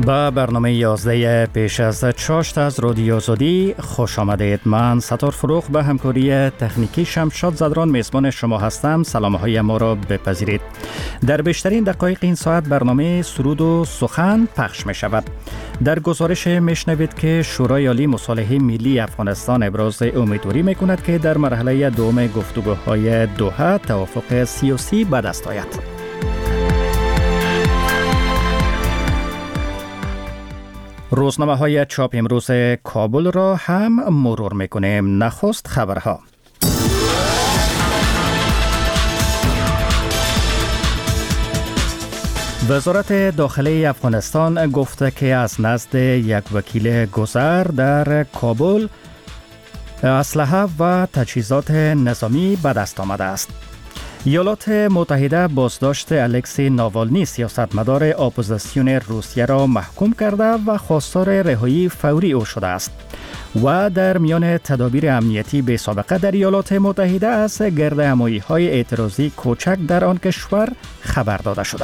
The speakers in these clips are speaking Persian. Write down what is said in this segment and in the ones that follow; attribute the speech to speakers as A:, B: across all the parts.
A: با برنامه 11 پیش از چاشت از رادیو آزادی خوش آمدید. من ستار فروغ به همکاری تکنیکی شمشاد زدران میزبان شما هستم. سلام‌های ما را بپذیرید. در بیشترین دقایق این ساعت برنامه سرود و سخن پخش می شود. در گزارش میشنوید که شورای عالی مصالحه ملی افغانستان ابراز امیدواری می کند که در مرحله دوم گفتگوهای دوحه توافق سیاسی به دست آید. روزنامه‌های چاپ امروز کابل را هم مرور می‌کنیم. نخست خبرها. وزارت داخلی افغانستان گفته که از نزد یک وکیل گذر در کابل اسلحه و تجهیزات نظامی به دست آمده است. ایالات متحده بازداشت الکسی ناوالنی سیاستمدار اپوزیسیون روسیه را محکوم کرده و خواستار رهایی فوری او شده است. و در میان تدابیر امنیتی بی سابقه در ایالات متحده از گردهمایی‌های اعتراضی کوچک در آن کشور خبر داده شده.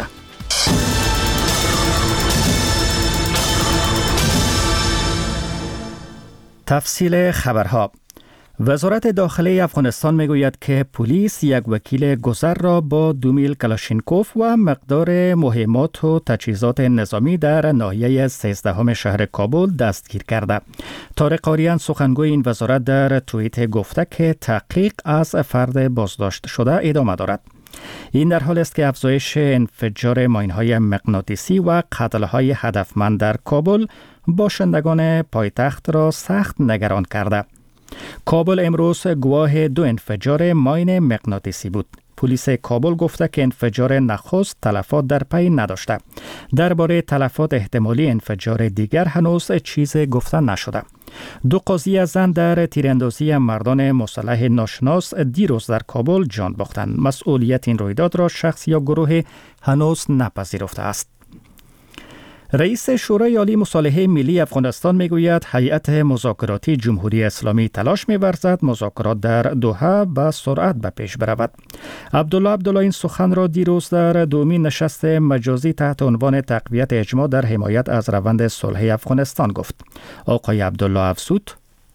A: تفصیل خبرها. وزارت داخلی افغانستان میگوید که پلیس یک وکیل گذر را با 2 میل کلاشینکوف و مقدار مهمات و تجهیزات نظامی در ناحیه 13 شهر کابل دستگیر کرده. طارق آریان سخنگوی این وزارت در توییت گفته که تحقیق از فرد بازداشت شده ادامه دارد. این در حال است که افزایش انفجار ماین‌های مغناطیسی و قتل‌های هدفمند در کابل باشندگان پایتخت را سخت نگران کرده. کابل امروز گواه 2 انفجار ماین مغناطیسی بود. پلیس کابل گفته که انفجار نخست تلفات در پی نداشته. درباره تلفات احتمالی انفجار دیگر هنوز چیز گفته نشده. 2 قاضی زن در تیراندازی مردان مسلح ناشناس دیروز در کابل جان باختند. مسئولیت این رویداد را شخص یا گروه هنوز نپذیرفته است. رئیس شورای عالی مصالحه ملی افغانستان میگوید هیئت مذاکراتی جمهوری اسلامی تلاش می‌ورزد مذاکرات در دوحه با سرعت به پیش برود. عبدالله این سخن را دیروز در دومین نشست مجازی تحت عنوان تقویت اجماع در حمایت از روند صلح افغانستان گفت. آقای عبدالله افزود: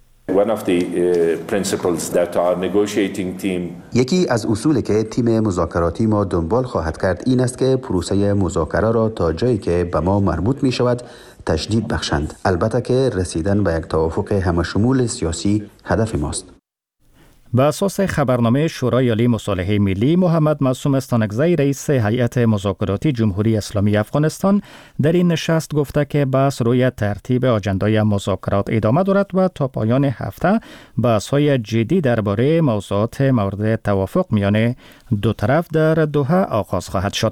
B: یکی از اصولی که تیم مذاکراتی ما دنبال خواهد کرد این است که پروسه مذاکره را تا جایی که به ما مربوط می شود تشدید بخشند. البته که رسیدن به یک توافق همشمول سیاسی هدف ماست.
A: به اساس خبرنامه شورای عالی مصالحه ملی، محمد معصوم استانکزی رئیس هیئت مذاکراتی جمهوری اسلامی افغانستان در این نشست گفته که بحث روی ترتیب آجندای مذاکرات ادامه دارد و تا پایان هفته بحث‌های جدی درباره موضوعات مورد توافق میان دو طرف در دوحه آغاز خواهد شد.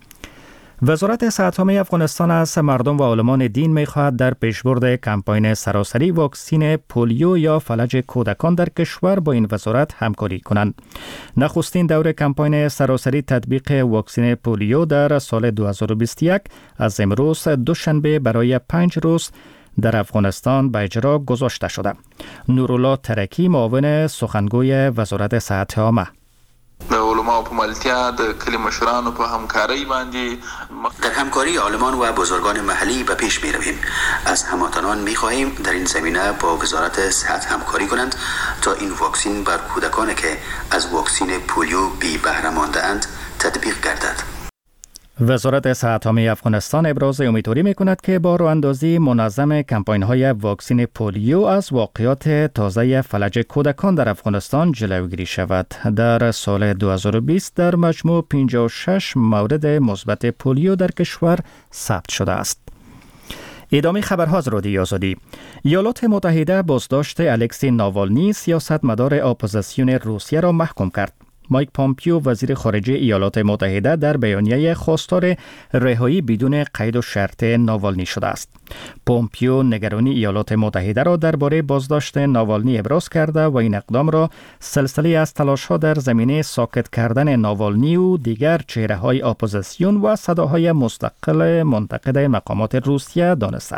A: وزارت صحت عامه افغانستان از مردم و عالمان دین می‌خواهد در پیشبرد کمپاین سراسری واکسین پولیو یا فلج کودکان در کشور با این وزارت همکاری کنند. نخستین دور کمپاین سراسری تطبیق واکسین پولیو در سال 2021 از امروز دوشنبه برای 5 روز در افغانستان به اجرا گذاشته شده. نورالله ترکی معاون سخنگوی وزارت صحت عامه:
C: د علماء په ملتیا د کلی مشرانو په همکاری باندې
B: در همکاری عالمان و بزرگان محلی به پیش می رویم. از هموطنان می خواهیم در این زمینه با وزارت صحت همکاری کنند تا این واکسین بر کودکانی که از واکسین پولیو بی بهره مانده اند تطبیق گردد.
A: وزارت صحت عامه افغانستان ابراز امیدواری می‌کند که با راه‌اندازی منظم کمپاین‌های واکسین پولیو از واقعات تازه فلج کودکان در افغانستان جلوگیری شود. در سال 2020 در مجموع 56 مورد مثبت پولیو در کشور ثبت شده است. ادامه خبرها از رادیو آزادی. ایالات متحده بازداشت الکسی ناوالنی سیاستمدار اپوزیسیون روسیه را محکوم کرد. مایک پامپیو وزیر خارجه ایالات متحده در بیانیه خواستار رهایی بدون قید و شرط ناوالنی شده است. پامپیو نگرانی ایالات متحده را درباره بازداشت ناوالنی ابراز کرده و این اقدام را سلسله از تلاش‌ها در زمینه ساکت کردن ناوالنی و دیگر چهره‌های اپوزیسیون و صداهای مستقل منتقد مقامات روسیه دانسته است.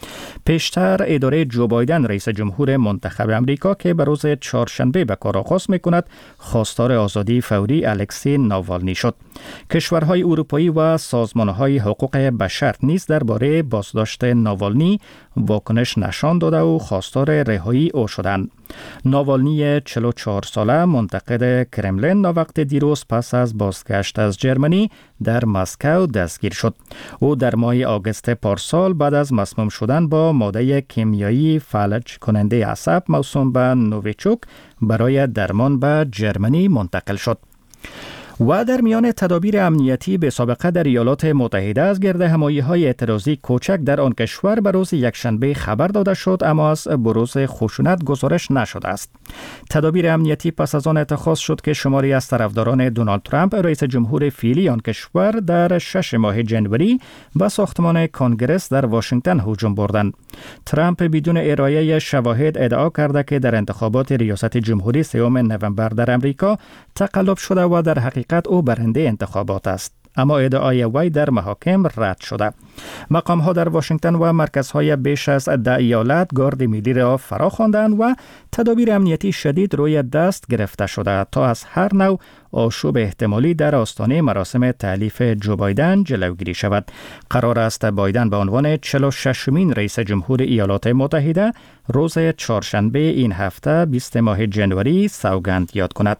A: پیشتر اداره جو بایدن رئیس جمهور منتخب امریکا که به روز چهارشنبه به کار آغاز می‌کند خواستار آزادی فوری الکسی ناوالنی شد. کشورهای اروپایی و سازمان‌های حقوق بشر نیز درباره بازداشت ناوالنی واکنش نشان داده و خواستار رهایی او شدند. ناوالنی 44 ساله منتقد کرملین وقت دیروز پس از بازگشت از جرمنی در مسکو دستگیر شد. او در ماه آگوست پارسال بعد از مسموم شدن با ماده کیمیایی فلج کننده عصب موسوم به نوویچوک برای درمان به جرمنی منتقل شد. و در میان تدابیر امنیتی به سابقه در ایالات متحده از گردهمایی‌های اعتراضی کوچک در آن کشور به روز یکشنبه خبر داده شد، اما از بروز خشونت گزارش نشده است. تدابیر امنیتی پس از آن اتخاذ شد که شماری از طرفداران دونالد ترامپ رئیس جمهور فعلی آن کشور در 6 ماه جنوری به ساختمان کنگره در واشنگتن هجوم بردند. ترامپ بدون ارائه شواهد ادعا کرده که در انتخابات ریاست جمهوری 3 نوامبر در امریکا تقلب شده و در حقیقت او برنده انتخابات است. اما ادعای وی در محاکم رد شده. مقام‌ها در واشنگتن و مرکزهای بیش از 10 ایالت گارد ملی را فرا خواندند و تدابیر امنیتی شدید روی دست گرفته شده تا از هر نوع آشوب احتمالی در آستانه مراسم تألیف جو بایدن جلوگیری شود. قرار است بایدن به عنوان 46مین رئیس جمهور ایالات متحده روز چهارشنبه این هفته 20 ماه جنوری سوگند یاد کند.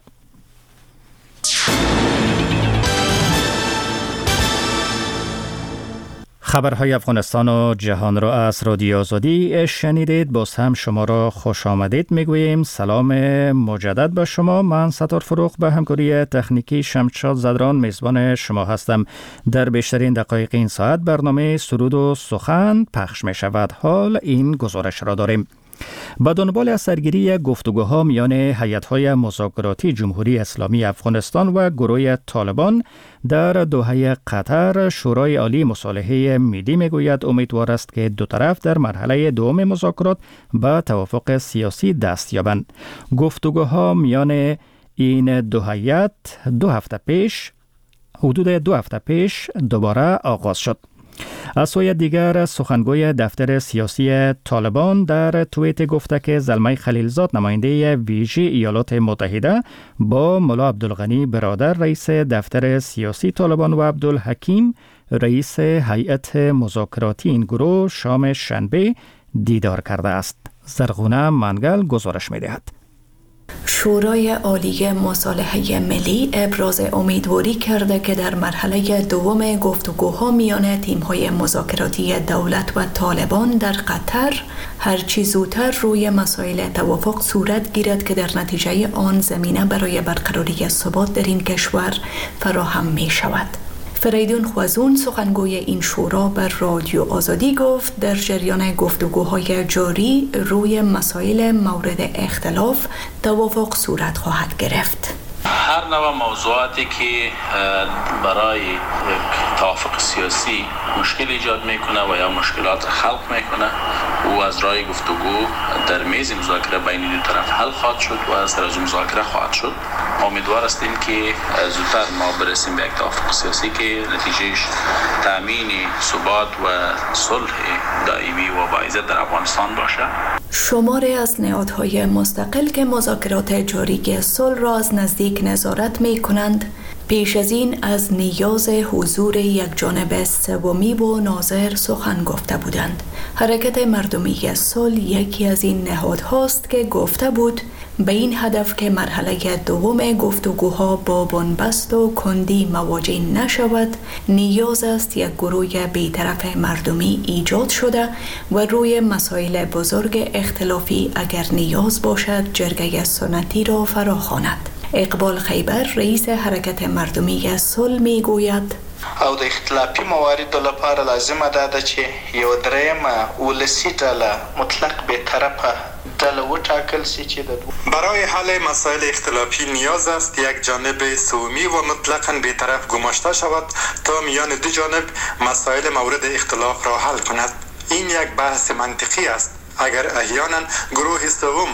A: خبرهای افغانستان و جهان را از رادیو آزادی شنیدید. باز هم شما را خوش آمدید میگوییم. سلام مجدد به شما. من ستار فروغ به همکاری تکنیکی شمشاد زدران میزبان شما هستم. در بیشترین دقایق این ساعت برنامه سرود و سخن پخش می شود. حال این گزارش را داریم. با دنبال از سرگیری گفتگوها میان هیئت‌های مذاکراتی جمهوری اسلامی افغانستان و گروه طالبان در دوحه قطر، شورای عالی مصالحه ملی میگوید امیدوار است که دو طرف در مرحله دوم مذاکرات به توافق سیاسی دست یابند. گفتگوها میان این دو هیئت حدود 2 هفته پیش دوباره آغاز شد. از سوی دیگر سخنگوی دفتر سیاسی طالبان در توییت گفته که زلمه خلیلزاد نماینده ویژه ایالات متحده با ملا عبدالغنی برادر رئیس دفتر سیاسی طالبان و عبدالحکیم رئیس هیئت مذاکراتی این گروه شام شنبه دیدار کرده است. زرغونه منگل گزارش می‌دهد.
D: شورای عالی مصالحه ملی ابراز امیدواری کرده که در مرحله دوم گفتگوها میان تیم‌های مذاکراتی دولت و طالبان در قطر هرچی زودتر روی مسائل توافق صورت گیرد که در نتیجه آن زمینه برای برقراری ثبات در این کشور فراهم می شود. فریدون خوازون سخنگوی این شورا بر رادیو آزادی گفت در جریان گفتگوهای جاری روی مسائل مورد اختلاف توافق صورت خواهد گرفت.
E: هر نوع موضوعاتی که برای توافق سیاسی مشکل ایجاد میکنه و یا مشکلات خلق میکنه او از راه گفتگو در میز مذاکره بین دو طرف حل خواهد شد و از طرز مذاکره خواهد شد. امیدوار هستیم که زودتر ما برسیم به یک توافق سیاسی که نتیجهش تامین ثبات و صلح دائمی و باعث در افغانستان باشه.
D: شماری از نهادهای مستقل که مذاکرات جاری صلح را از نزدیک نظارت می کنند پیش از این از نیاز حضور یک جانب سومی و ناظر سخن گفته بودند. حرکت مردمی صلح یکی از این نهادهاست که گفته بود به این هدف که مرحله دوم گفتگوها با بنبست و کندی مواجه نشود نیاز است یک گروه بی‌طرف مردمی ایجاد شده و روی مسائل بزرگ اختلافی اگر نیاز باشد جرگه سنتی را فراخواند. اقبال خیبر رئیس حرکت مردمی صلح میگوید
F: او د اختلافي موارد لپاره لازمه ده چې یو درېیمه ولسي ډله مطلق بی‌طرفه ډله وټاکل شي چې
G: برای حل مسائل اختلافی نیاز است یک جانب سومی و مطلقاً بی‌طرف گماشته شود تا میان دو جانب مسائل مورد اختلاف را حل کند. این یک بحث منطقی است. اگر احیانا گروه سوم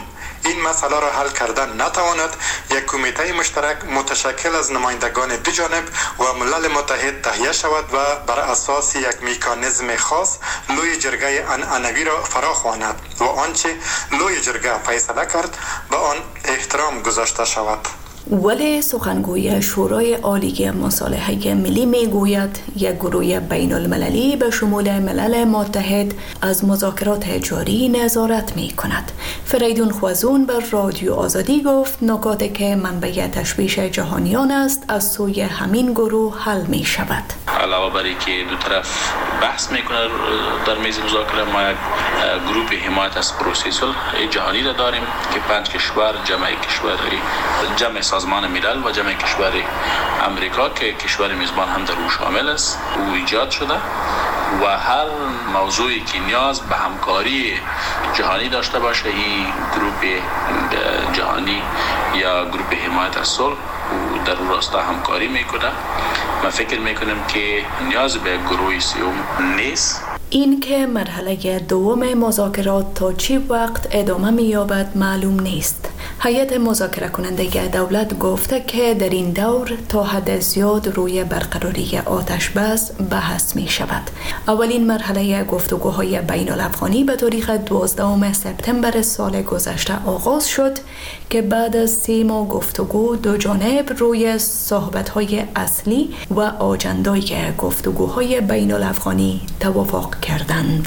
G: این مسئله را حل کردن نتواند، یک کمیته مشترک متشکل از نمایندگان دو جانب و ملل متحد تهیه شود و بر اساس یک مکانیزم خاص لوی جرگه عنعنوی را فراخواند و آنچه لوی جرگه فیصله کرد به آن احترام گذاشته شود.
D: ولی سخنگوی شورای عالی مصالحه ملی میگوید یک گروه بین المللی به شمول ملل متحد از مذاکرات جاری نظارت می کند. فریدون خوازون بر رادیو آزادی گفت نکاتی که منبع تشویش جهانیان است از سوی همین گروه حل می شود.
E: علاوه بر اینکه دو طرف بحث میکنه در میز مذاکره، ما یک گروه حمایت از پروسه صلح جهانی را داریم که 5 کشور جمع سازمان ملل و جمع کشور امریکا که کشور میزبان هم در او شامل است او ایجاد شده و هر موضوعی که نیاز به همکاری جهانی داشته باشه این گروه جهانی یا گروه حمایت از صلح در اون راستا همکاری میکنه. ما فکر میکنم که نیاز به گروه سوم نیست.
D: این که مرحله دوم مذاکرات تا چی وقت ادامه می‌یابد معلوم نیست. هیئت مذاکره کننده دولت گفته که در این دور تا حد زیاد روی برقراری آتش بس بحث می شود. اولین مرحله گفتگوهای بین الافغانی به تاریخ 12 سپتامبر سال گذشته آغاز شد که بعد از 3 ماه گفتگو دو جانب روی صحبت‌های اصلی و آجندای گفتگوهای بین الافغانی توافق کردند.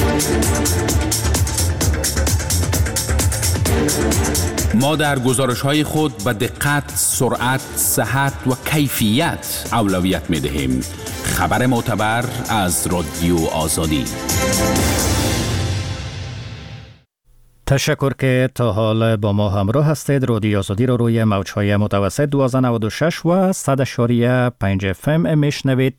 H: ما در گزارش‌های خود به دقت، سرعت، صحت و کیفیت اولویت می‌دهیم. خبر معتبر از رادیو آزادی.
A: تشکر که تا حال با ما همراه هستید. رادیو آزادی رو روی موج‌های متوسط 1296 و 100.5 FM میشنوید.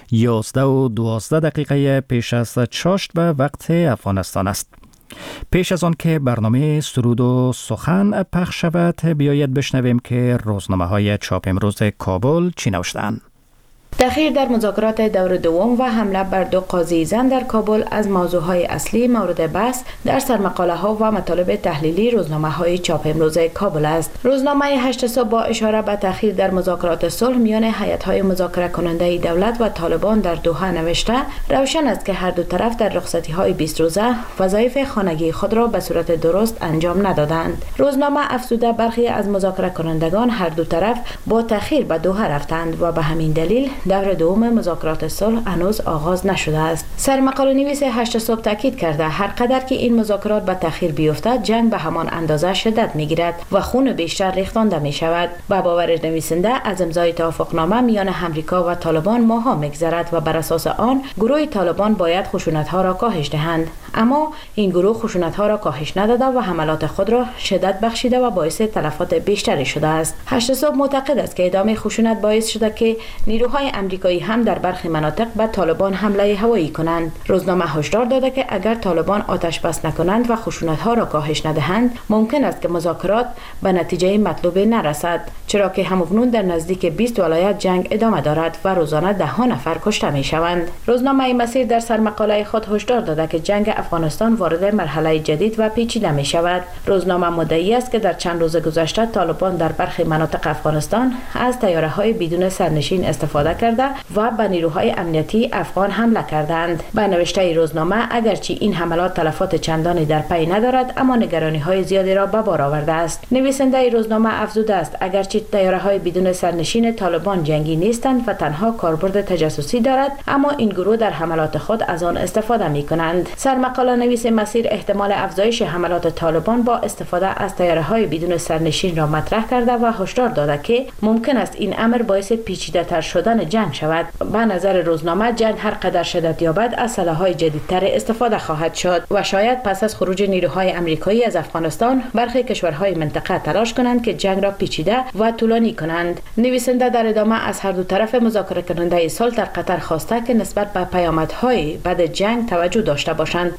A: 11 و 12 دقیقه پیش از چاشت به وقت افغانستان است. پیش از آن که برنامه سرود و سخن پخش شود بیایید بشنویم که روزنامه‌های چاپ امروز کابل چی نوشته‌اند.
I: تأخیر در مذاکرات دور دوم و حمله بر 2 قاضی زن در کابل از موضوعهای اصلی مورد بحث در سرمقاله‌ها و مطالب تحلیلی روزنامه‌های چاپ امروز کابل است. روزنامه 8 صبح با اشاره به تأخیر در مذاکرات صلح میان هیئت‌های مذاکره کننده دولت و طالبان در دوحه نوشته روشن است که هر دو طرف در رخصتی‌های 20 روزه وظایف خانگی خود را به صورت درست انجام ندادند. روزنامه افزوده برخی از مذاکره کنندگان هر دو طرف با تأخیر به دوحه رفتند و به همین دلیل دور دوم مذاکرات صلح هنوز آغاز نشده است. سرمقاله نویس 8 صبح تاکید کرده هر قدر که این مذاکرات به تأخیر بیفتد جنگ به همان اندازه شدت میگیرد و خون بیشتر ریختانده می شود. با باور نویسنده از امضای توافقنامه میان امریکا و طالبان ماها میگذرد و بر اساس آن گروه طالبان باید خشونت‌ها را کاهش دهند، اما این گروه خشونت‌ها را کاهش نداده و حملات خود را شدت بخشیده و باعث تلفات بیشتری شده است. 8 صبح معتقد است که ادامه خشونت باعث شده که نیروهای امریکایی هم در برخی مناطق به طالبان حمله هوایی کنند. روزنامه هشدار داده که اگر طالبان آتش بس نکنند و خشونت‌ها را کاهش ندهند ممکن است که مذاکرات به نتیجه مطلوب نرسد، چرا که همکنون در نزدیک 20 ولایت جنگ ادامه دارد و روزانه 10 نفر کشته می‌شوند. روزنامه مسیر در سرمقاله خود هشدار داده که جنگ افغانستان وارد مرحله جدید و پیچیده می‌شود. روزنامه مدعی است که در چند روز گذشته طالبان در برخی مناطق افغانستان از طیاره‌های بدون سرنشین استفاده کرده و به نیروهای امنیتی افغان حمله کردند. به نوشته روزنامه اگرچه این حملات تلفات چندانی در پی ندارد اما نگرانی‌های زیادی را به بار آورده است. نویسنده روزنامه افزوده است اگرچه طیاره‌های بدون سرنشین طالبان جنگی نیستند و تنها کاربرد تجسسی دارد اما این گروه در حملات خود از آن استفاده می‌کنند. سرمقاله نویس مسیر احتمال افزایش حملات طالبان با استفاده از طیاره‌های بدون سرنشین را مطرح کرده و هشدار داده که ممکن است این امر باعث پیچیده‌تر شدن جنگ شود. به نظر روزنامه جنگ هر قدر شدت یابد از سلاح‌های جدیدتر استفاده خواهد شد و شاید پس از خروج نیروهای آمریکایی از افغانستان برخی کشورهای منطقه تلاش کنند که جنگ را پیچیده و طولانی کنند. نویسنده در ادامه از هر دو طرف مذاکره کننده صلح در قطر خواسته که نسبت به پیامدهای بعد جنگ توجه داشته باشند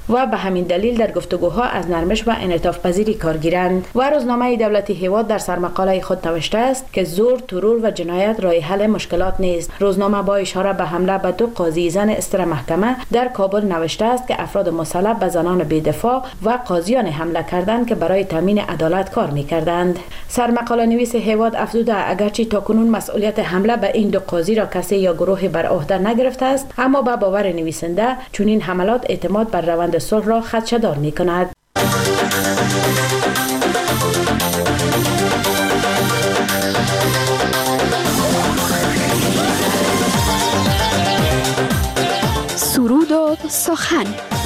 I: و به همین دلیل در گفتگوها از نرمش و انعطاف پذیری کار گیرند. و روزنامه دولتی هیواد در سرمقاله خود نوشته است که زور، ترور و جنایت راه حل مشکلات نیست. روزنامه با اشاره به حمله به 2 قاضی زن استر محکمه در کابل نوشته است که افراد مسلح به زنان بی‌دفاع و قاضیان حمله کردند که برای تامین عدالت کار می‌کردند. سرمقاله نویس هیواد افزوده اگرچه تاکنون مسئولیت حمله به این 2 قاضی را کسی یا گروهی بر عهده نگرفته است، اما به باور نویسنده چنین حملات اعتماد بر روند صلح را خدشه‌دار می‌کند.
J: سرود و سخن.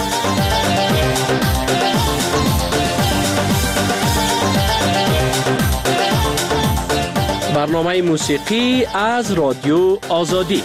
K: برنامه موسیقی از رادیو آزادی.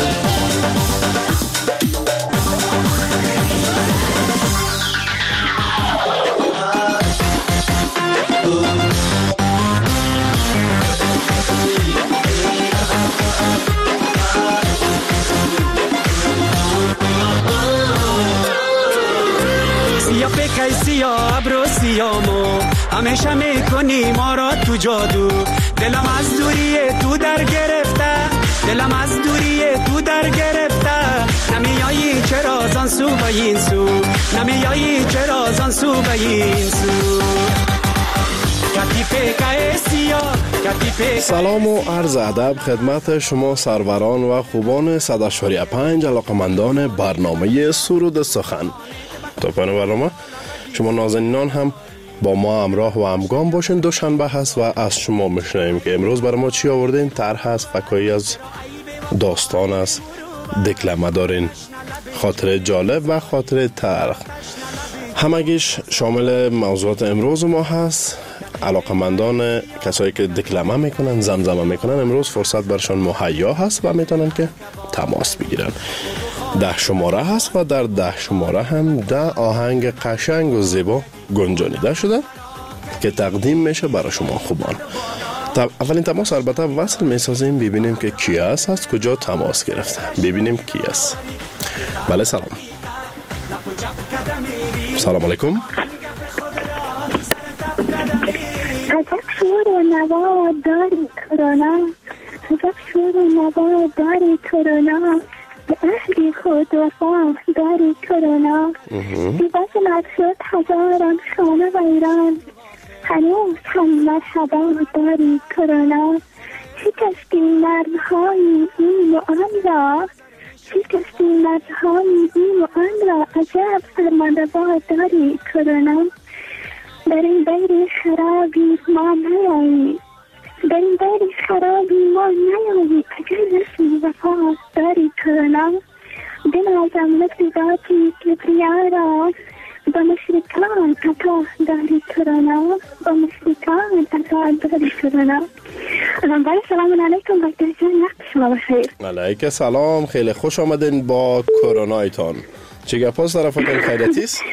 L: سیاه ابرو سیامو همیشه میکنی ما را تو جادو. دلم از دوری تو در گرفته، دلم از دوری تو در گرفته. نمیایی چرا زان سو به این سو، نمیایی چرا زان سو به این سو.
M: سلام و عرض ادب خدمت شما سروران و خوبان 100.5 علاقمندان برنامه سرود سخن. تا پایان برنامه شما نازنینان هم با ما همراه و همگام باشین. دوشنبه هست و از شما میشنویم که امروز برای ما چی آوردین. طرح هست، فکایی از داستان است، دکلمه دارین، خاطره جالب و خاطره تلخ. همگیش شامل موضوعات امروز ما هست. علاقمندان کسایی که دکلمه میکنن، زمزمه میکنن، امروز فرصت برشان مهیا هست و میتونن که تماس بگیرن. 10 شماره هست و در 10 شماره هم 10 آهنگ قشنگ و زیبا گنجانیده شده که تقدیم میشه برای شما خوبان. اولین تماس البته وصل میسازیم، ببینیم که کی است، از کجا تماس گرفته، ببینیم کی است. بله سلام. سلام علیکم.
N: عجب شور و نوا داری کرونا، عجب شور و نوا داری کرونا، به اهلی خود وفا داری کرونا. دیباز شد هزاران خانه و ایران، هنوز هم مرحبا داری کرونا. شکستی مرمهای این و آن را، شکستی مرمهای این و آن را، عجب فرمانروا داری کرونا. در این دیر خرابی ما نیایی، در این دیر خرابی ما نیایی، اگر رسمی وفا داری کرونا. بنازم مثل ذاتی کبریا با مشرکان عطا داری کرونا، با مشرکان عطا داری کرونا. بله سلام علیکم دکتر جان، وقت شما بخیر.
M: علیکم سلام، خیلی خوش آمدین با کرونایتان. چه گپاس طرفتون خیلیتی است؟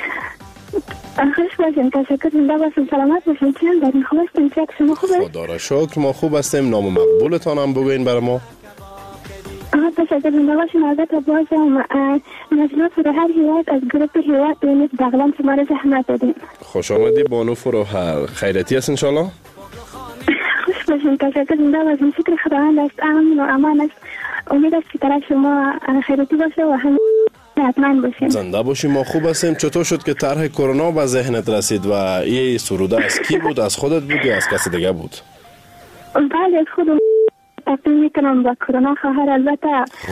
N: خوش باشین، تشکر، زنده باشین، سلامت باشین. چند دارین؟ خوب هستین؟ چک شما خوبه؟
M: خدا را شکر ما خوب هستیم. نام مقبولتان هم بگوین برای ما.
N: تشکر، زنده باشین. البته بازم مجلس فروهر هیواد از گروپ هیواد دونید بغلان شما را زحمت دادیم.
M: خوش آمدی بانو فروهر، خیرتی است انشالله؟
N: خوش باشین، تشکر، زنده باشین. شکر خداوند است، امن و امان است. امید است که طرف شما خیرتی باشه و هم حتما باشیم.
M: زنده باشیم، ما خوب هستیم. چطور شد که طرح کرونا به ذهنت رسید و این سروده از کی بود؟ از خودت بود یا از کسی دیگه بود؟
N: بله از خودم تقدیم میکنم با کرونا خواهر. البته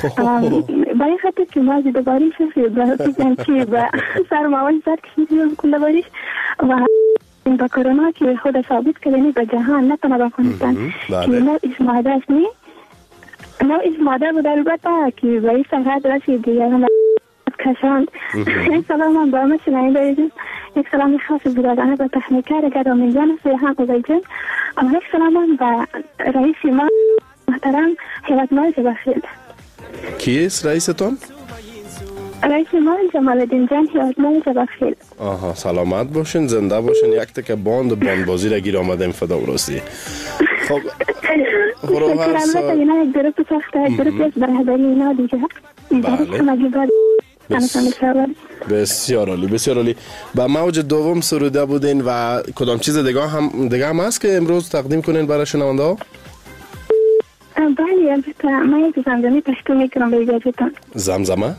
N: برای خاطر که ما دوباره شفی با سرماوان سر کشیدیم کنده باریش و با کرونا که خود ثابت کردنی به جهان نه تنها با افغانستان که نوعش ماده است نی نوعش ماده بود. البته که به این سرحد رسید دیگه کشاند. یک سلام هم با همه شنونده دارید. یک سلام خاص برادرانه به تکنیکر گرامی جان سیاحان قضایجان. یک سلام هم به رئیس ما محترم هیوادمال جبخیل.
M: کیست رئیستون؟
N: رئیس ما جمال الدین جان هیوادمال جبخیل.
M: آها، سلامت باشین، زنده باشین. یک تک باند بازی را گیر آمدیم فدا ورستی. خب
N: فروهر یک گروپ ساخته، یک گروپ از برهداری اینا دیگه.
M: بله بسیار عالی بسیار عالی. با موج دوم سروده بودین و کدام چیز دیگه هم هست که امروز تقدیم کنین برای شنونده ها؟
N: بله البته من یک زمزمه پشتو میکنم به اجازهتون.
M: زمزمه؟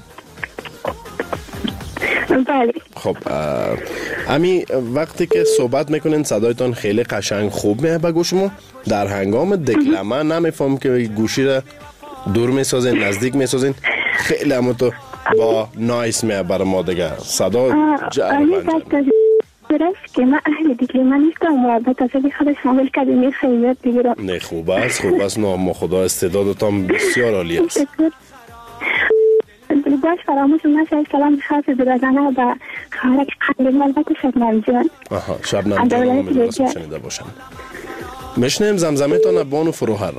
N: بله.
M: خب امی وقتی که صحبت میکنین صدایتان خیلی قشنگ خوب میه به گوش ما. در هنگام دکلمه نمیفهم که گوشی را دور میسازین نزدیک میسازین، خیلی همون تو با نایس میه برای ما دیگه صدا
N: جربن درست که من اهل دکلمه نیستم و به تصدیق خودش حامل کلمه خیلیت بگیرم.
M: نه خوب است نام خدا استعدادتان بسیار عالی است.
N: باش فراموش نشه سلام خاص برادرانه و خارج قلب البته شبنم جان.
M: شبنم جان می‌دونم شنیده باشم. میشنیم زمزمه تان بانو فروهر.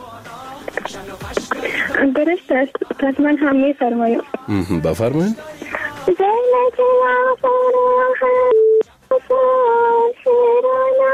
N: درست است پس من هم میفرمایم.
M: بفرمایید.
N: زینت یا فروهر شیرانه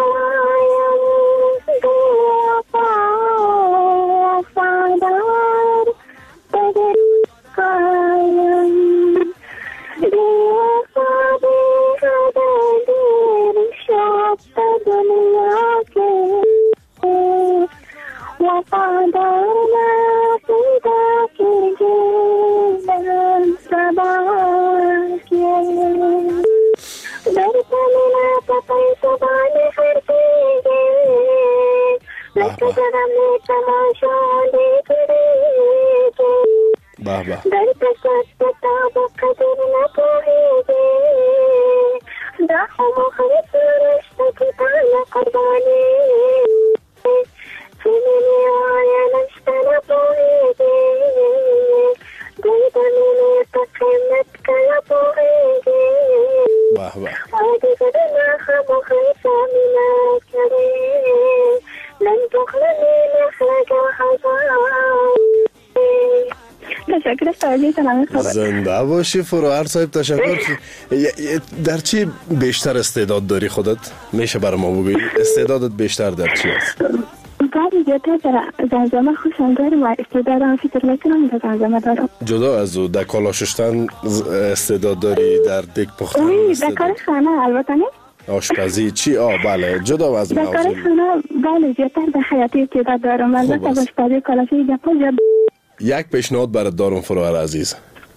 M: زنده باشی فروهر صاحب، تشکر. در چی بیشتر استعداد داری خودت؟ میشه برای ما بگویی استعدادت بیشتر در چی است؟
N: بله زیادتر در زمزمه خوشم دارم و استعدادم فکر میکنم در زمزمه دارم.
M: جدا از او در کالا شستن استعداد داری، در دک پختن
N: در کار خانه البته نه؟
M: آشپزی چی؟ بله جدا از
N: موضوع. در کار خانه بله زیادتر در حیاتی استعداد دارم البته آشپزی کالاشی گپا
M: یک پیشنهاد برات دارم فروهر عزیز.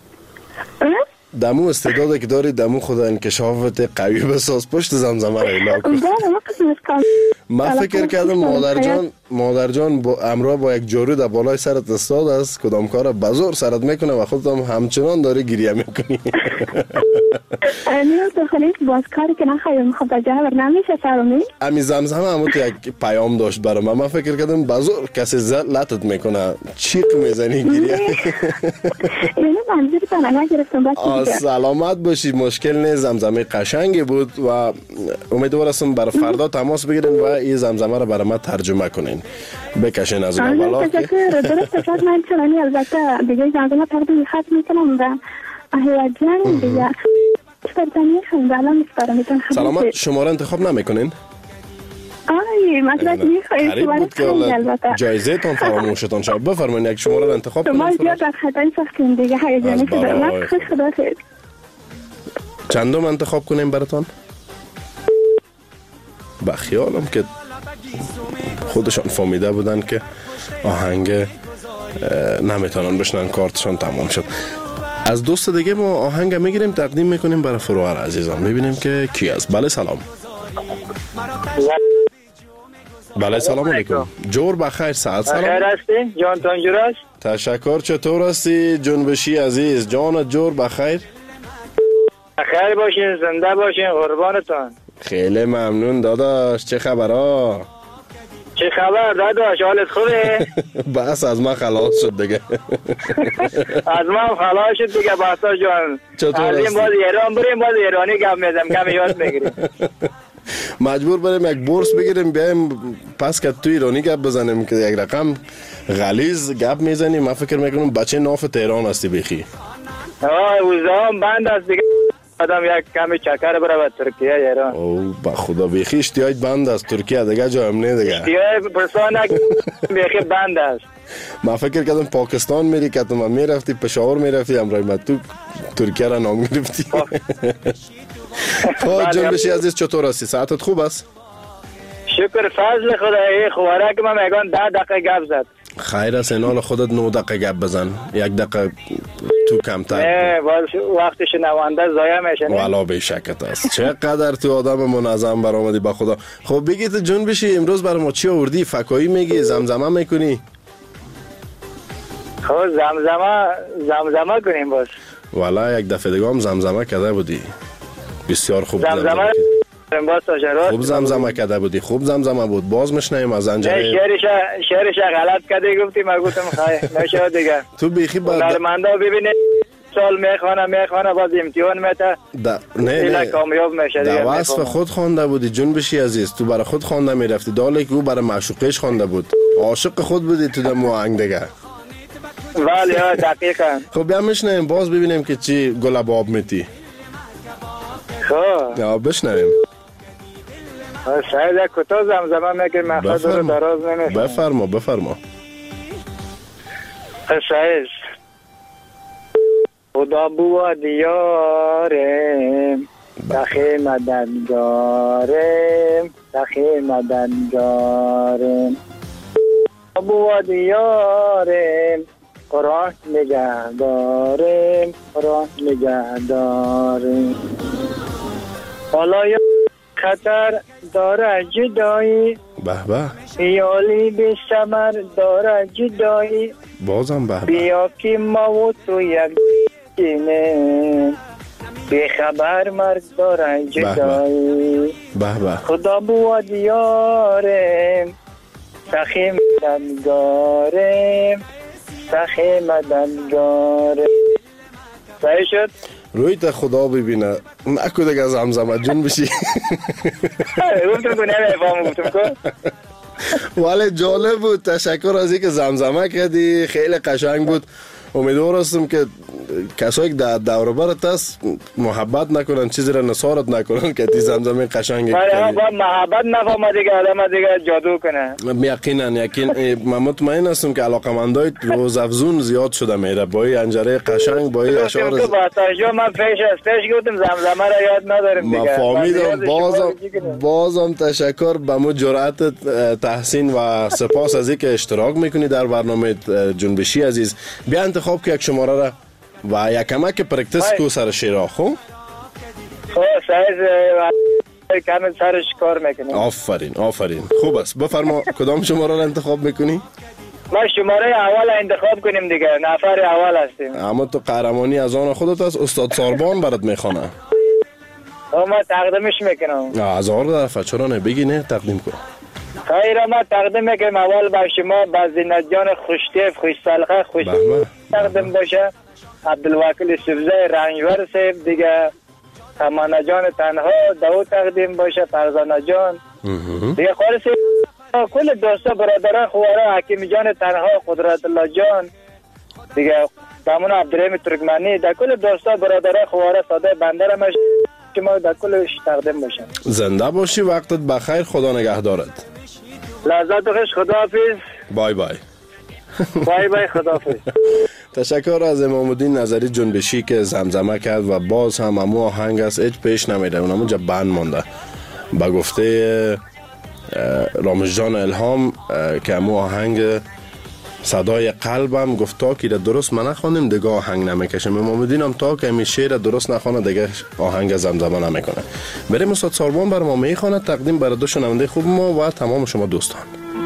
M: دمو استعدادی که داری دمو خدا انکشافت قوی بساز، پشت زمزمه را اعلام کن. من فکر کردم مادر جان با امرا با یک جارو در بالای سرت استاد است، کدام کار بزرگ سرت میکنه و خودت هم همچنان داری گریه میکنی.
N: نه تو خلیت باز کاری که نخواهیم خب جبر نمیشه سرمی.
M: امی زمزمه همون یک پیام داشت برای من فکر کردم بزرگ کسی لطت میکنه چیق میزنی گریه.
N: یعنی منظورتان نگرفتم بچه.
M: سلامت باشی، مشکل نیست، زمزمه قشنگی بود و امیدوار هستم برای فردا تماس بگیرین و این زمزمه رو برای ما ترجمه کنین بکشین از اون بالا.
N: درست شد من چرانی البته دیگه زمزمه تقدیم خط میکنم و احیاجان دیگه چپردانی خنده الان
M: سلامت شماره انتخاب نمیکنین؟
N: مطلب میخواهید شماره خیلی البته
M: جایزه تان فراموشتان شد. بفرمایید یک شماره رو انتخاب کنید.
N: شما زیاد در خطایی ساختین دیگه هیجانی شده. من خوش خدا خیر.
M: چندم انتخاب کنیم براتان؟ بخیالم که خودشان فهمیده بودن که آهنگ نمیتونن بشنن، کارتشان تمام شد. از دوست دیگه ما آهنگ میگیریم تقدیم میکنیم برای فروهر عزیزان، ببینیم که کی است. بله سلام. بله سلام علیکم. جور بخیر، ساعت سلام.
O: بخیر هستی؟ جان تان جور است؟
M: تشکر. چطور هستی جنبشی عزیز؟ جانت جور بخیر؟
O: بخیر باشین، زنده باشین، قربانتان.
M: خیلی ممنون داداش. چه خبرها؟
O: چه خبر داداش؟ حالت خوبه؟
M: بس از من خلاص شد دیگه.
O: از من خلاص شد دیگه باسا جان.
M: چطور هستی؟
O: باز ایران بریم، باز ایرانی گپ میزنم، کم یاد میگیریم.
M: مجبور بریم یک بورس بگیریم بیایم پس که تو ایرانی گپ بزنیم که یک رقم غلیظ گپ میزنیم. من فکر میکنم بچه ناف تهران هستی بخی.
O: اوزام بند است دیگه، آدم یک کمی چکر بره به ترکیه ایران.
M: او با خدا بخی اشتیاج بند است ترکیه دیگه جایم نه دیگه.
O: اشتیاج پرسان بخی بند است.
M: من فکر کردم پاکستان میری که تو میرفتی پشاور میرفتی امرای تو ترکیه را نام گرفتی. خب جنبشی عزیز چطور هستی؟ ساعتت خوب است؟
O: شکر فضل خدایی. خواره که من میگن 10 دقیقه گپ زد.
M: خیر است اینال خودت 9 دقیقه گپ بزن. 1 دقیقه تو کمتر.
O: نه وقتش نوانده ضایع میشه.
M: والا به شکت است. چقدر تو آدم منظم برآمدی به خدا. خب بگی تو جنبشی امروز برای ما چی آوردی؟ فکایی میگی؟ زمزمه میکنی؟
O: خب زمزمه کنیم باز.
M: والا یک دفعه دیگه هم زمزمه کرده بودی. بسیار خوب
O: زمزمه
M: خوب زمزمه کرده بودی. خوب زمزمه بود. باز مشنیم از انجام.
O: شعرش غلط کرده گفتی ما گفتم خیر نشه دیگه.
M: تو بیخی بعد
O: هنرمندا ببینه سال میخوانه باز امتحان میته.
M: نه
O: کامیاب میشه دیگه.
M: در وصف خود خوانده بودی جنبشی عزیز. تو برای خود خوانده میرفتی داله که او برای معشوقش خوانده بود. عاشق خود بودی تو دم آهنگ دیگه.
O: ولی دقیقاً.
M: خب بیا مشنیم باز ببینیم که چی گل باب میتی.
O: خب
M: یا بشنویم.
O: شاید یک کوتاه زمزمه میگه مقصد رو دراز نمیشه.
M: بفرما.
O: شاید خدا بوا دیارم دخی مدنگارم بوا دیارم قرآن نگه دارم حالا یا خطر داره جدایی
M: به
O: خیالی به ثمر داره جدایی
M: بازم به
O: بیا که ما و تو یک دینه بی خبر مرگ داره جدایی
M: به
O: خدا بوا دیارم سخی مدنگارم صحیح شد؟
M: روی تا خدا ببینه نکو دیگه زمزمه جون بشی.
O: گفتم که نمیفهم گفتم که
M: ولی جالب بود. تشکر از اینکه زمزمه کردی. خیلی قشنگ بود. امیدوار هستم که کسایی که در دور و برت است محبت نکنن چیزی را نثارت نکنن که تی زمزمه قشنگ
O: کردی. با محبت نفهمه دیگه آدم دیگه جادو کنه.
M: یقینا من مطمئن هستم که علاقمندای روز افزون زیاد شده میره با این انجره قشنگ با این اشعار.
O: من پیش گفتم زمزمه را یاد ندارم دیگه.
M: ما فهمیدم. بازم تشکر به مو جرأت تحسین و سپاس از اینکه اشتراک میکنی در برنامه جنبشی عزیز. بیا انتخاب که یک شماره را و یک کمک پرکتس کو سر شیرا. خب
O: سایز کم سرش کار میکنیم.
M: آفرین خوب است. بفرما کدام شماره را انتخاب میکنی؟
O: ما شماره اول انتخاب کنیم دیگه. نفر اول هستیم.
M: اما تو قهرمانی از آن خودت است. استاد ساربان برات میخوانه.
O: ما تقدیمش میکنم.
M: هزار دفعه چرا نه بگی نه تقدیم کن.
O: خیر ما تقدیم میکنم اول با شما بزینت جان خوشتیف خوش سلخه خوش تقدیم باشه. عبدالوکیل سبزه رنجور سیب دیگه. تمانه جان تنها دو تقدیم باشه. فرزانه جان دیگه خالص کل دوستا برادران خواره حکیم جان تنها قدرت الله جان دیگه دامون عبدالرحیم ترکمنی در کل دوستا برادران خواره ساده بندر مش که ما در کلش تقدیم باشم.
M: زنده باشی. وقتت بخیر. خدا نگهدارت.
O: لذت خوش. خداحافظ.
M: بای
O: خداحافظ.
M: تشکر از امام الدین نظری جنبشی که زمزمه کرد و باز هم امو آهنگ است هیچ پیش نمیره. اونم جا بند مانده با گفته رامز جان الهام که امو آهنگ صدای قلبم گفت تا که درست من نخوانیم دیگه آهنگ نمیکشم. امام الدین هم تا که این شعر درست نخوانه دیگه آهنگ زمزمه نمیکنه. بریم استاد ساربان بر ما میخوانه تقدیم برای دو شنونده خوب ما و تمام شما دوستان.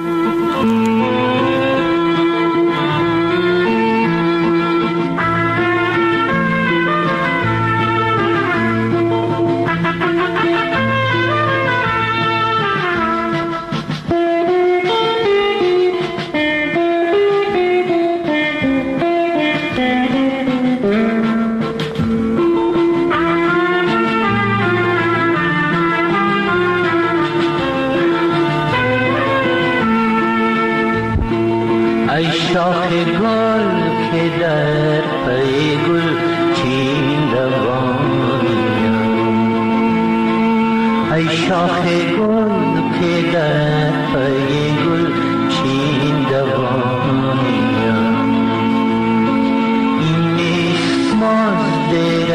P: ای شاخ گل که در پی گل چین روانیم ای شاخ گل که در پی گل چین روانیم این نیست مازده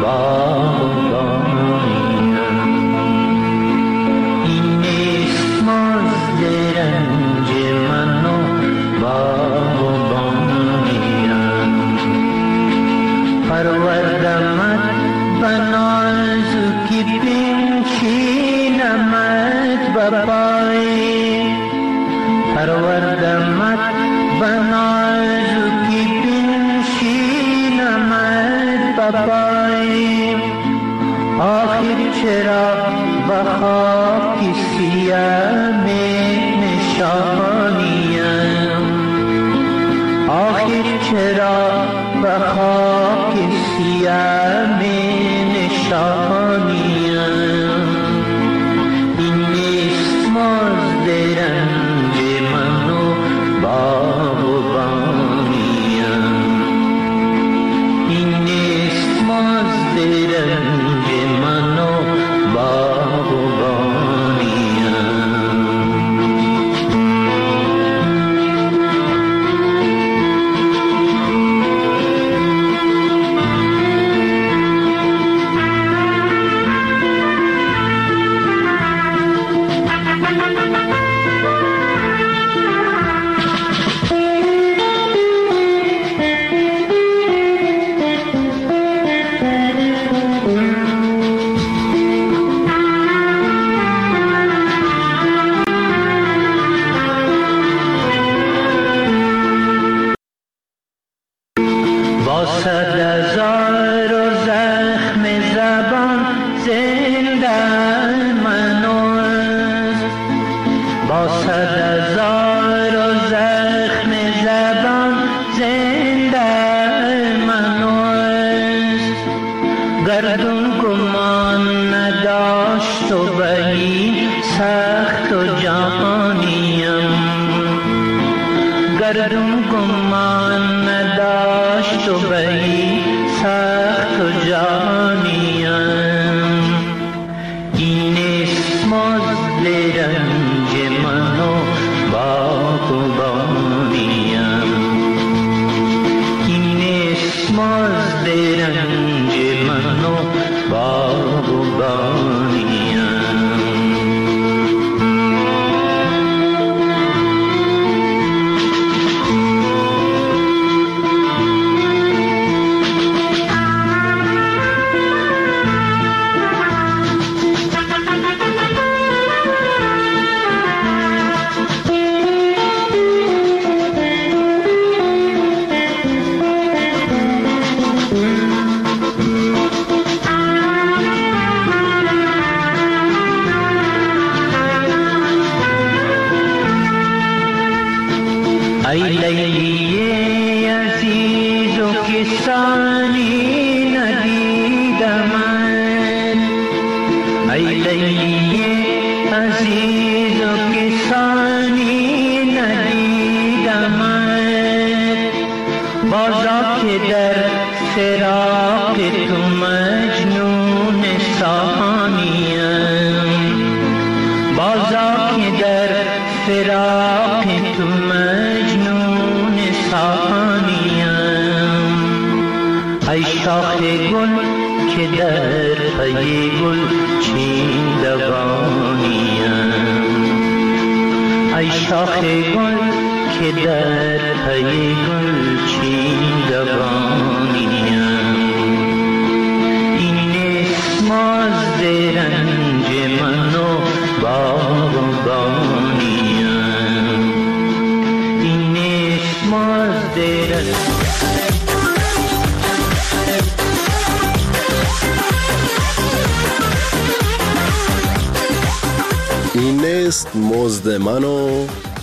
M: اینست مزد من و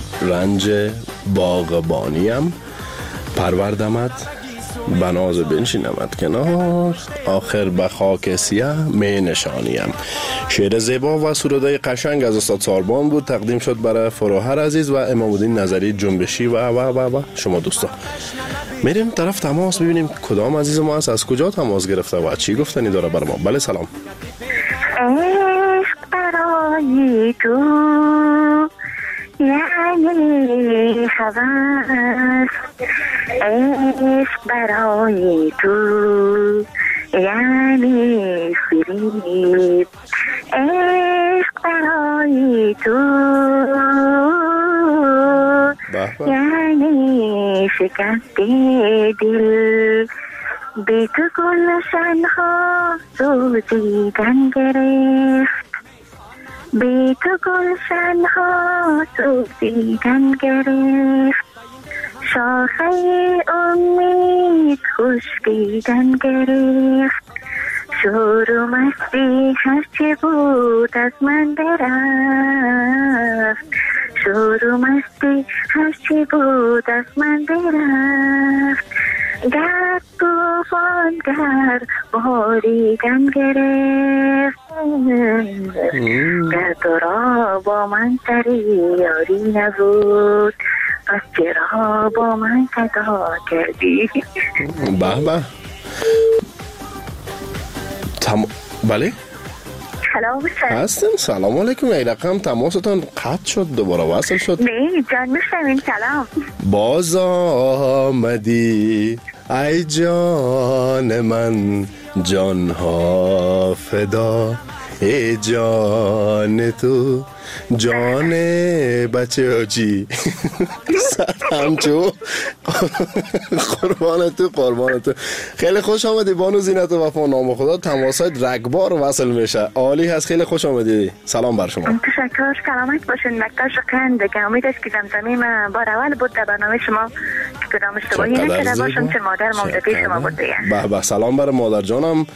M: رنج باغبانیم، پروردمت بناز بنشینمت کنار، آخر به خاک سیاه می نشانیم. شعر زیبا و سرودای قشنگ از استاد ساربان بود، تقدیم شد برای فروهر عزیز و امام‌الدین نظری جنبشی و شما دوستا. میریم طرف تماس ببینیم کدام عزیز ما است، از کجا تماس گرفته و چی گفتنی داره برای ما. بله سلام.
N: عشق برای تو یعنی هوس، عشق برای تو یعنی فریب، عشق برای تو یعنی شکست دل، بی تو گلشن‌ها سوزیدن گرفت، بی تو گلشن‌ها سوزیدن گرفت، شاخه امید خشکیدن گرفت، شور و مستی هرچه بود از من برفت، شور و مستی هرچه بود از من برفت، در طوفان گر باریدن گرفت، در تو را با من سری یاری نبود، پس چرا با من صدا کردی؟
M: به به. بله هستم. سلام علیکم. ای رقم تماستان قطع شد دوباره وصل شد.
N: نه جان میشنوین. سلام.
M: باز آمدی ای جان من، جان ها فدا ای جان تو، جان بچه آجی همچو قربان تو. خیلی خوش آمدی بانو زینت وفا، نام خدا تماسات رگبار وصل میشه. عالی هست. خیلی خوش آمدی. سلام بر شما.
N: تشکر. سلامت باشین. مکتر شکرند دیگه. امید است که زمزمه من بار اول بود در برنامه شما که کدام اشتباهی نکرده باشم، چون مادر مامدتی شما بود دیگه.
M: به سلام بر مادر جانم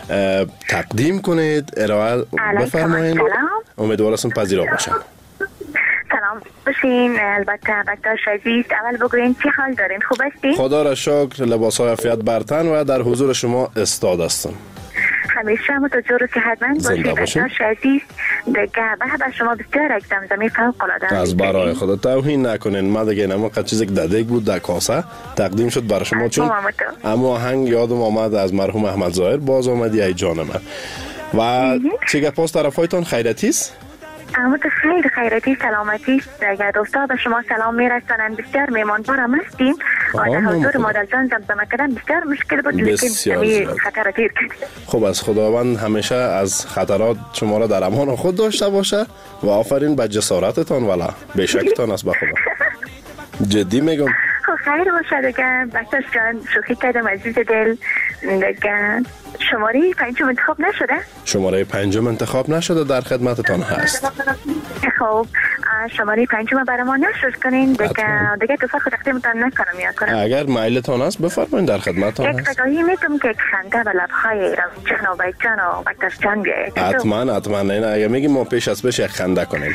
M: تقدیم کنید، ارائه بفرمایید. امیدوار هستم پذیرا باشن.
N: سلام باشین. البته بکتاش عزیز، اول بگوین چی حال دارین؟ خوب هستین؟
M: خدا را شکر. لباسای عافیت بر تن و در حضور شما استاد هستم.
N: همیشه متجر و صحتمند باشید بکتاش عزیز. دیگه به شما بسیار یک زمزمه فوق العاده
M: از برای خدا توهین نکنین. ما دیگه نموقع چیزی که دادک بود در کاسه تقدیم شد برای شما، چون اما آهنگ یادم آمد از مرحوم احمد ظاهر، باز آمدی ای جان من. و چه گپاست طرفایتان؟ خیرتی است؟
N: احمد خیر، خیرتی، سلامتی است. اگر دوستا به شما سلام میرسانند. بسیار میماندارم هستیم و در حضور مادر جان زمزمه کردن بسیار مشکل بود، لیکن خطر تیر کرد.
M: خب از خداوند همیشه از خطرات شما را در امان خود داشته باشه و آفرین به جسارتتان. والا بشکتان است به خدا. جدی میگم.
N: خیر باشه دیگه. بکتاش جان شوخی کردم عزیز دل. دیگه شماره 5 انتخاب نشده؟
M: شماره 5 انتخاب نشده، در خدمتتان هست.
N: خب شماره 5 برای ما نشر کنین دیگه تو خود تقدیمتان نکنم یا کنم.
M: اگر میلتان هست بفرمایید، در خدمتتان هست.
N: یک تقاهی میتونم که خنده و لبهای رویجان و بیجان و بکتاش جان بیاید.
M: حتما نه اگر میگیم ما پیش از پیش یک خنده کنیم.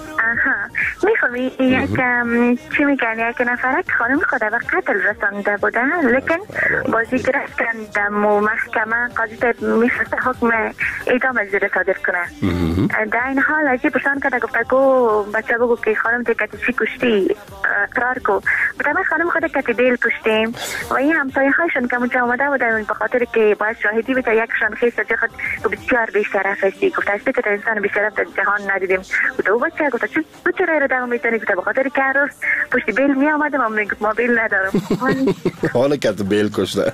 N: میخوام یک چی میگن، یک نفرک خانم خود و قتل رسانده بودن، لیکن بازی گرفتن در محکمه، قاضی میخواسته حکم اعدام از زیر صادر کنه. در این حال از پرسان کرده گفته گو بچه بگو که خانم تکتی چی کشتی اقرار کو. بودم من خانم خود کتی بیل پشتیم و این همسایه هایشون که منجا آمده بودن به خاطر که باید شاهدی بده یکشان خیست جه خود بسیار بیشرف هستی. گفته است که انسان بیشرف در جهان ندیدیم. بوده او بچه گفته تو چرا رو دارم میتونی که بخاطر که هر روز پشت بیل می آمدم و میگفت ما بیل ندارم.
M: حالا که تو بیل کشته.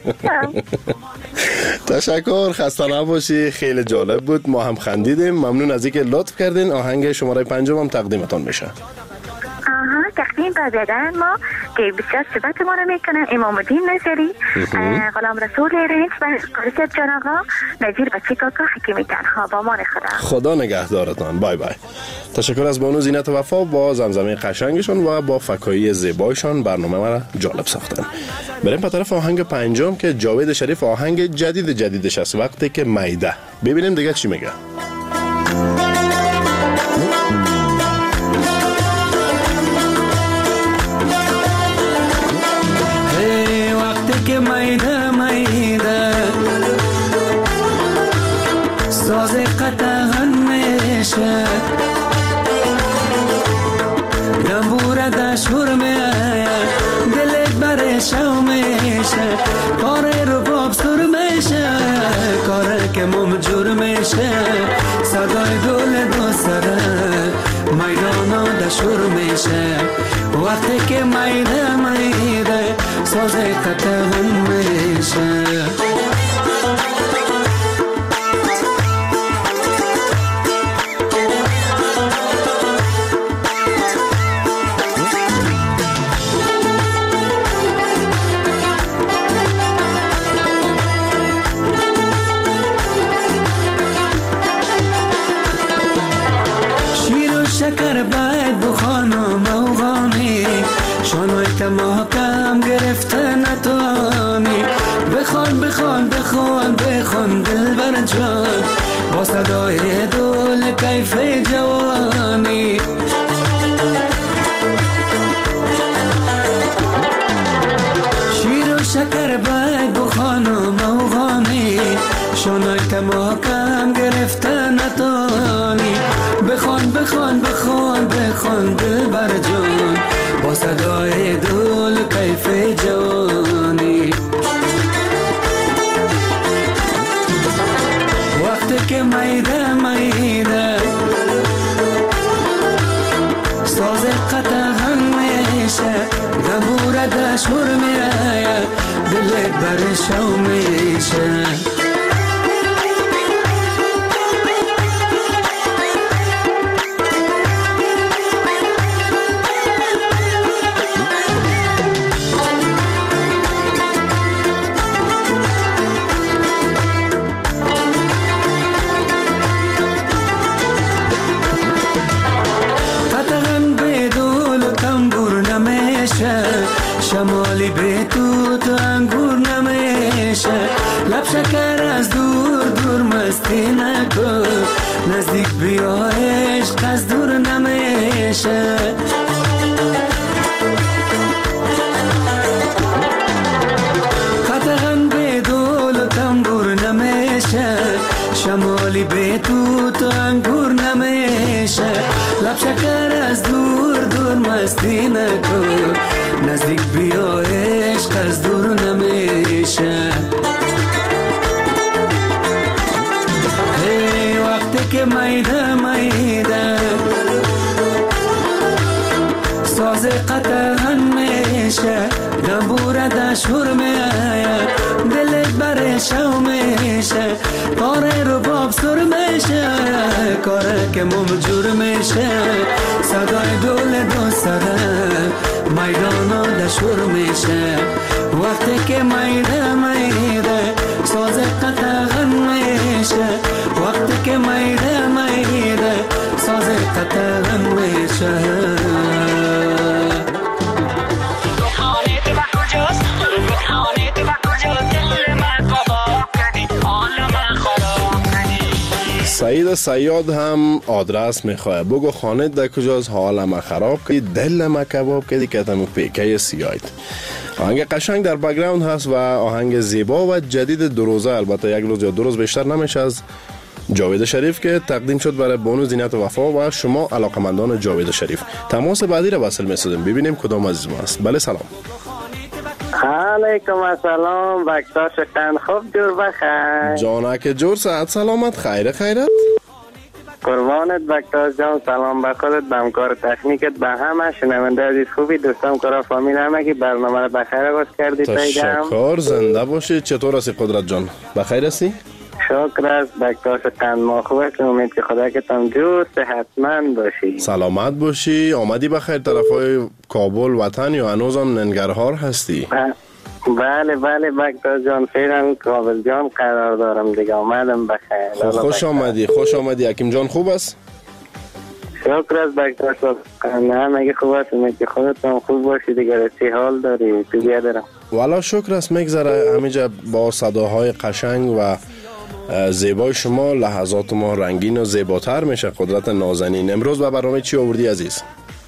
M: تشکر. خسته نباشی. خیلی جالب بود. ما هم خندیدیم. ممنون از اینکه لطف کردین. آهنگ شماره 5 هم تقدیمتان میشه.
N: تقدیم بردن ما که بسیار صفت ما رو میکنن امام الدین نظری، غلام رسول رئیس و قارسیت جان آقا، نظیر بچه کاکا، حکیمی تنها. با امان
M: خدا نگهدارتان. بای بای. تشکر از بانو زینت وفا با زمزمه قشنگشون و با فکایی زیبایشان برنامه ما را جالب ساختن. بریم په طرف آهنگ 5 که جاوید شریف آهنگ جدیدش است، وقتی که میده. ببینیم دیگه چی میگه.
L: که میده ساز قطعان میشه گمبوره دشور میشه دلت برشو میشه کار رو باب سر میشه کاره که ممجور میشه صدای دول دو سره میدانا دشور میشه وقتی که میده ساز قطعان میشه شکر باید بخوانم موغانی شانوی محکم گرفته نتوانی بخوان بخوان بخوان بخوان دلبر جان با صدای دول کیف جوانی شیر و شکر باید بخوانم موغانی شانوی محکم گرفته نتوانی بخوان بخوان بخوان بخوان دلبر جان با صدای دول کیف جوانی وقتی که میده میده ساز قطعا میشه دمور دشور میره دلت برشو میشه شمالی به تو انگور نمیشه لب شکر از دور دور مستی نکن نزدیک بیا عشق از دور نمیشه قطعاً به دول و تنبور نمیشه شمالی به تو انگور نمیشه لب شکر از دور دور مستی نکن نزدیک بیا عشق از دور نمیشه هی وقتی که میده میده ساز قطعا میشه دنبور دشور میه دلت برشو میشه کار رو باب سر میشه کاره که ممجور میشه صدای دول دو سره میدان و دشور میشه وقتی که میده میده ساز قطعا میشه وقتی که میده میده ساز قطعا میشه
M: سعید صیاد هم آدرس میخواه بگو خانه در کجاست حال ما خراب کردی دل ما کباب کردی که تمو پیکه سیاید آهنگ قشنگ در بک‌گراند هست و آهنگ زیبا و جدید دروزه البته یک روز یا دو روز بیشتر نمیشه از جاوید شریف که تقدیم شد برای بانو زینت وفا و شما علاقمندان جاوید شریف. تماس بعدی را وصل می‌سازیم ببینیم کدام عزیز ما است. بله سلام.
Q: علیکم السلام بکتاش کن خوب جور بخیر
M: جانک جور صحت سلامت خیرت
Q: قربانت بکتاش جان سلام به خودت به همکار تکنیکت به همه شنونده عزیز خوبی دوستان کارا فامیل همه که برنامه را بخیر آغاز کردی
M: تشکر زنده باشی چطور هستی قدرت جان بخیر هستی
Q: شکر است بکتاش کن ما خوب است امید که خدا که تم جور صحتمند باشی
M: سلامت باشی آمدی بخیر طرفای کابل وطن یا هنوزم ننگرهار هستی
Q: بله بکتاش جان فعلا کابل جان قرار دارم دیگه آمدم بخیر
M: خوش آمدی حکیم جان خوب است
Q: شکر است بکتاش نه مگه خوب است امید که خودت هم خوب باشی دیگه چی حال داری تو بیادرم
M: والا شکر است میگذره همینجا با صداهای قشنگ و زیبای شما لحظات ما رنگین و زیباتر میشه قدرت نازنین. امروز به برنامه چی آوردی عزیز؟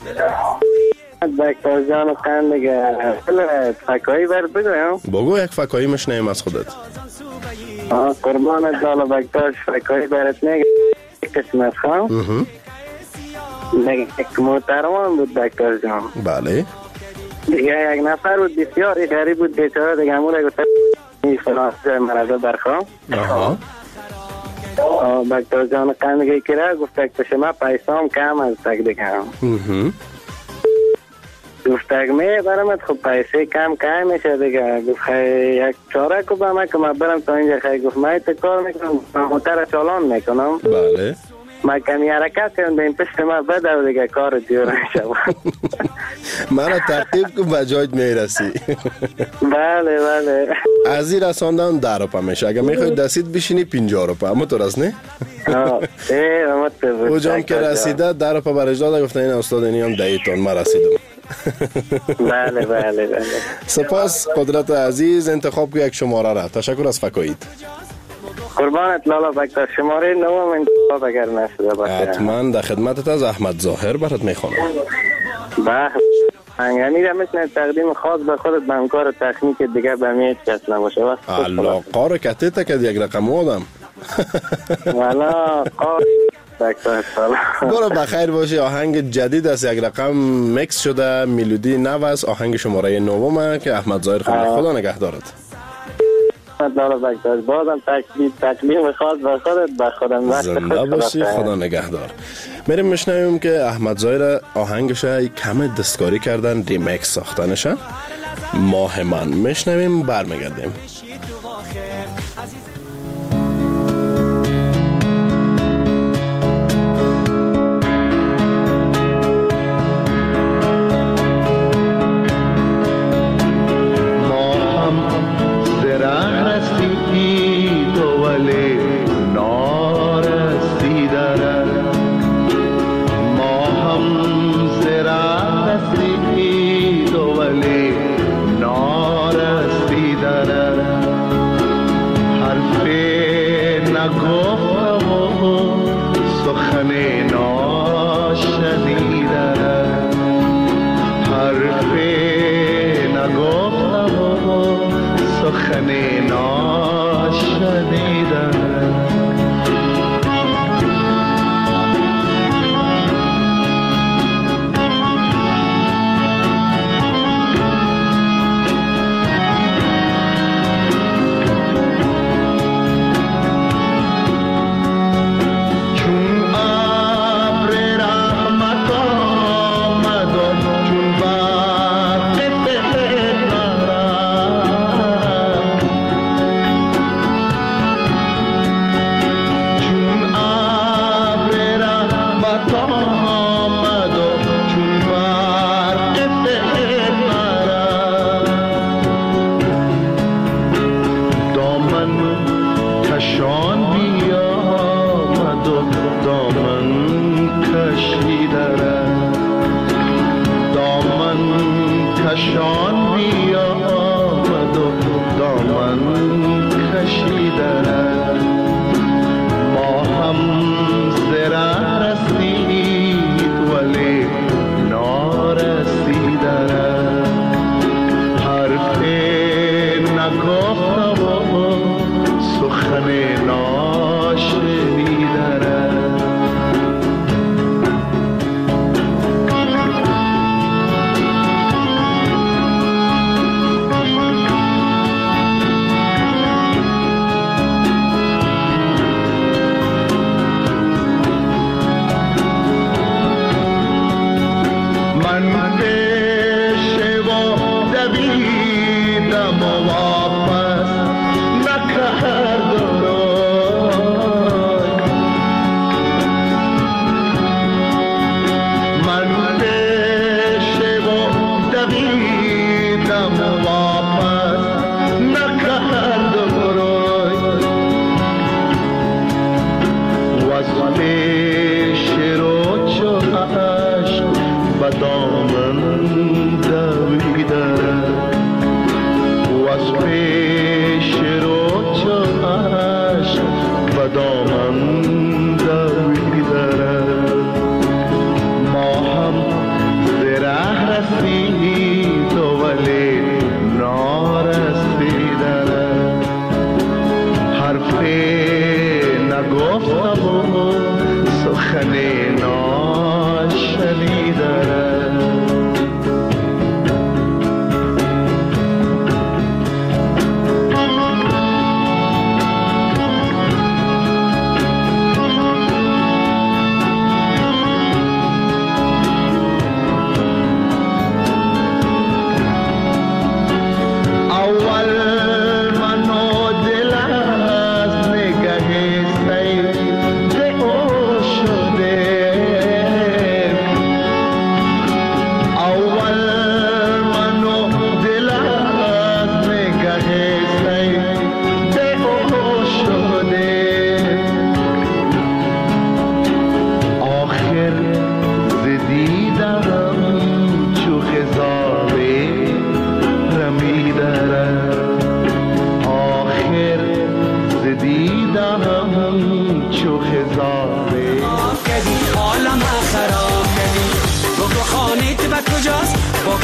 Q: بکتاش جان قند دیگه فکایی برد
M: بگو یک فکایی مشنیم از خودت
Q: قربانت دالا بکتاش فکایی برد نگه قسمت خواهم دیگه یک محترمان بود بکتاش جان
M: بله
Q: دیگه یک نفر بود بسیاری غریب بود بیچاره دیگه همون را گفت فلان جای مرزا برخواه بکتاش جان قند دیگه که را گفت که شما پیسام کم از تک دیگه گفتگ می برامت خب پیسه کم که میشه دیگه گفت یک چاره کو با من که من برم تا اینجا خیلی گفت من کار میکنم موتر چالان میکنم
M: بله
Q: من کمی حرکت کنم به این پشت من بده و دیگه کار دیور نشم
M: من را تعقیب کن به جایت میرسی
Q: بله
M: از این رساندن 10 روپه میشه. اگر میخوای دستیت بشینی 50 روپه. اما تو راست نه؟ او جام که رسیده 10 روپه برش داده گفتن این استاد اینی هم 10 تون ما رسیدم.
Q: بله بله بله.
M: سپاس قدرت عزیز، انتخاب که یک شماره را. تشکر از فکایید.
Q: قربانت لالا بکتر. شماره 9 انتخاب اگر نشده باشه
M: حتما در خدمتت از احمد ظاهر برات میخوانم.
Q: بله یعنی را میتونه تقدیم خاص به خودت به همکار تکنیک دیگه به هیچ کس نباشه.
M: علاقه رو کتیت که یک رقم آدم.
Q: والا
M: برو بخیر باشی. آهنگ جدید است، یک رقم مکس شده، ملودی نو است، آهنگ شماره 9 که احمد ظاهر خانه. خدا نگهدارت.
Q: بازم تکلیف خاص به خودت به خودم
M: زنده باشی. خدا نگهدار. میریم میشنویم که احمد ظاهر آهنگش کم دستکاری کردن، ریمیکس ساختنشه. ماه من میشنویم برمیگردیم.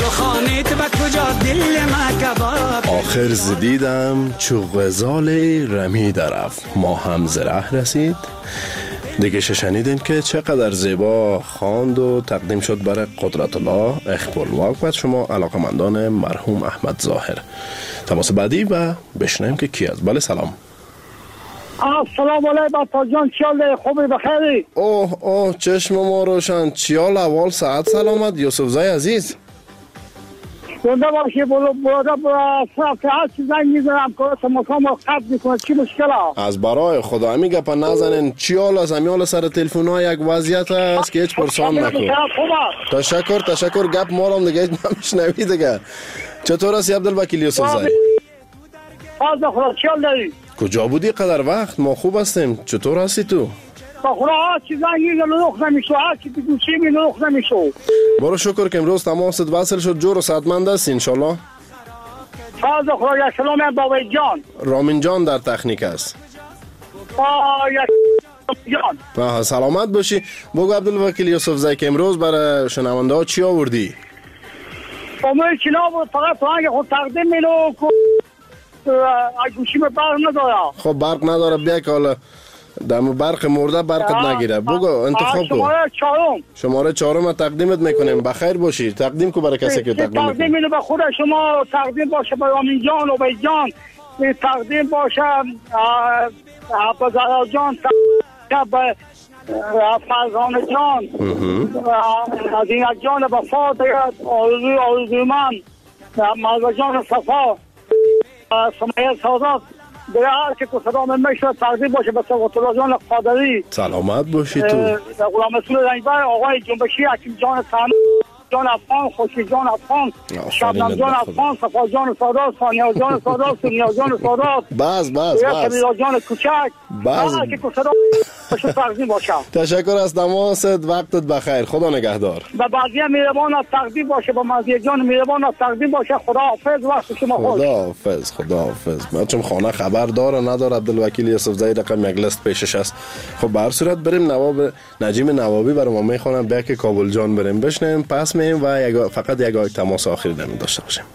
L: خانیت و کجا دل ما کباب.
M: آخر زدیدم چو غزال رمی درفت، ما هم زره رسید. دیگه شنیدین که چقدر زیبا خواند و تقدیم شد برای قدرت الله اخبالواک و شما علاقمندان مرحوم احمد ظاهر. تماس بعدی و بشنویم که کی است. بله سلام.
R: السلام علیکم بابا جان، چیال خوبی بخیری؟
M: اوه چشم ما روشن. چیال اول ساعت سلامت یوسف زای عزیز.
R: زنده باشی. بودا صرف هر چیز زنگ میزنم که مکام رو قطع میکنه. چی مشکل ها؟
M: از برای خدا همی گپا نزنین. چیال از همیال سر تلفون ها یک وضعیت است که هیچ پرسان نکن. تشکر گپ ما رو دیگه نمیشنوی دیگه. چطور هستی عبدالوکیل یوسف زای؟
R: از خدا چیال داری؟
M: کجا بودی قدر وقت؟ ما خوب هستیم. چطور هستی تو؟
R: با خدا هر چیز زنگی لوخ نمیشو، هر چیز بگوشی لوخ نمیشو.
M: برو شکر که امروز تماست وصل شد، جور و صحتمند هستی انشالله.
R: از خدا یک سلام بابا جان.
M: رامین جان در تکنیک است.
R: یک
M: جان. سلامت باشی. بگو عبدالوکیل یوسف زای که امروز برای شنونده ها چی آوردی؟
R: امروز چینا بود، فقط تو هنگ خود تقدیم میلو که گوشی به برق نداره.
M: خب برق نداره، بیا که حالا دم برق مرده برقت نگیره. بگو انتخاب کن. شماره 4 تقدیمت میکنیم. بخیر باشی. تقدیم کو برای کسی که تقدیم
R: تقدیم میکنه به خود شما. تقدیم باشه به رامین جان و به جان. تقدیم باشه به زهرا جان، به فرزانه جان، از این جان وفا، آرزوی من مرزا جان صفا، سمیه سادات، دیگه هر که صدا من میشه تقدیم باشه به سقط الله جان قادری.
M: سلامت باشی تو.
R: غلام رسول رنگبر، آقای جنبشی، حکیم جان سلام، جان افغان، خوشی جان افغان، شبنم جان افغان، صفا جان سادات، ثانیه جان سادات، سونیا جان سادات،
M: بس
R: کبیرا جان کوچک، هر که صدا باشه تقدیم باشه.
M: تشکر از تماست. وقتت بخیر. خدا نگهدار.
R: به بعضی مهربان تقدیم باشه، به مزید جان مهربان تقدیم باشه. خدا حافظ. وقت شما خوش.
M: خدا حافظ. من چون خانه خبر داره نداره عبدالوکیل یوسف زای رقم یک لیست پیشش است. خب به هر صورت بریم نواب نجیم نوابی برای ما میخوانم بیا که کابل جان بریم بشنیم، پس مییم و فقط یک تماس آخری نمی داشته باشیم.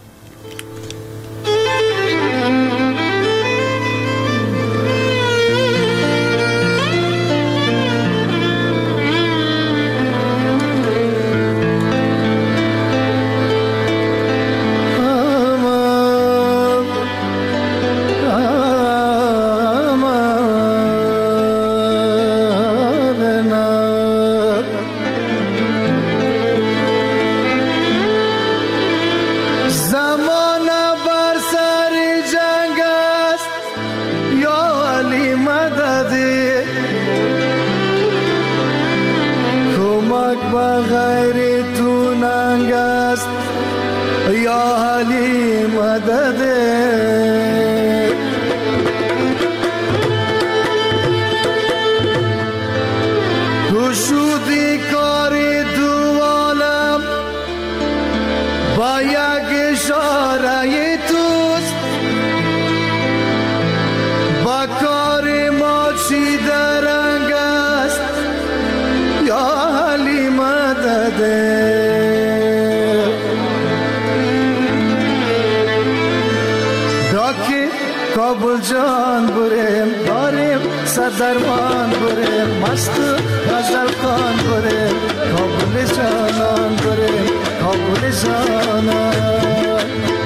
S: کابل جان بریم داریم صدرمان بریم مست غزل خان بریم کابل جانان بریم کابل جانان